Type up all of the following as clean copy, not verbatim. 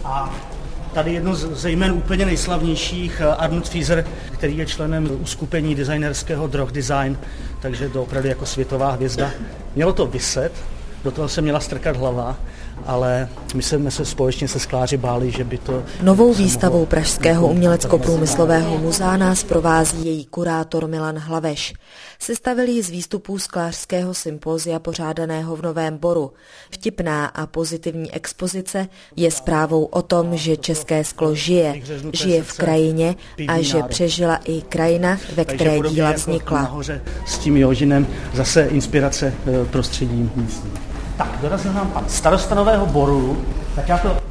A tady jedno ze jmen úplně nejslavnějších, Arnold Fieser, který je členem uskupení designerského Droch Design, takže to opravdu jako světová hvězda. Mělo to viset, do toho se měla strkat hlava, ale my jsme se společně se skláři báli, že by to... Novou výstavou Pražského umělecko-průmyslového muzea nás provází její kurátor Milan Hlaveš. Sestavili ji z výstupů sklářského sympózia pořádaného v Novém Boru. Vtipná a pozitivní expozice je zprávou o tom, že české sklo žije v krajině a že přežila i krajina, ve které díla vznikla. S tím Jožinem zase inspirace prostředím místním. Tak, dorazil nám pan starosta Nového Boru, tak já to...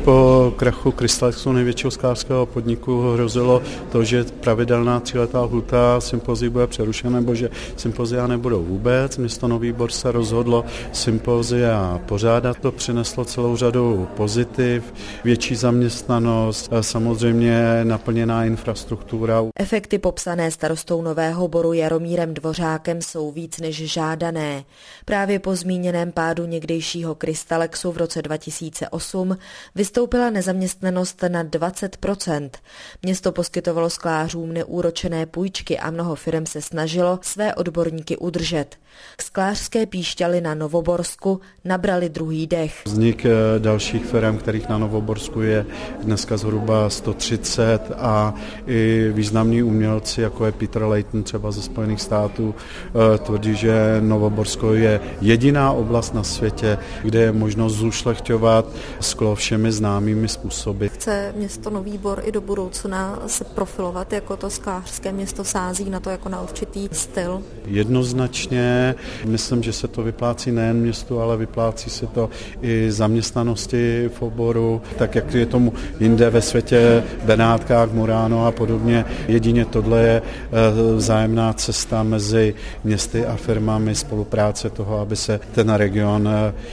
Po krachu Krystalexu, největšího sklářského podniku, hrozilo to, že pravidelná 3letá lhůta sympozí bude přerušena, nebo že sympozia nebudou vůbec. Město Nový Bor se rozhodlo sympozia pořádat. To přineslo celou řadu pozitiv, větší zaměstnanost, samozřejmě naplněná infrastruktura. Efekty popsané starostou Nového Boru Jaromírem Dvořákem jsou víc než žádané. Právě po zmíněném pádu někdejšího Krystalexu v roce 2008 vystoupila nezaměstnanost na 20%. Město poskytovalo sklářům neúročené půjčky a mnoho firem se snažilo své odborníky udržet. Sklářské píšťaly na Novoborsku nabrali druhý dech. Vznik dalších firem, kterých na Novoborsku je dneska zhruba 130 a i významní umělci, jako je Peter Layton třeba ze Spojených států, tvrdí, že Novoborsko je jediná oblast na světě, kde je možnost zušlechťovat sklo všemi známými způsoby. Chce město Nový Bor i do budoucna se profilovat jako to sklářské město, sází na to jako na určitý styl? Jednoznačně. Myslím, že se to vyplácí nejen městu, ale vyplácí se to i zaměstnanosti v oboru, tak jak je tomu jinde ve světě, Benátkách, Murano a podobně. Jedině tohle je vzájemná cesta mezi městy a firmami, spolupráce toho, aby se ten region,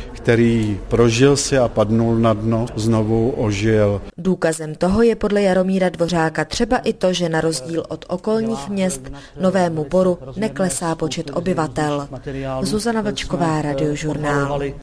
který prožil si a padnul na dno, znovu ožil. Důkazem toho je podle Jaromíra Dvořáka třeba i to, že na rozdíl od okolních měst Novému Boru neklesá počet obyvatel. Zuzana Vlčková, Radiožurnál.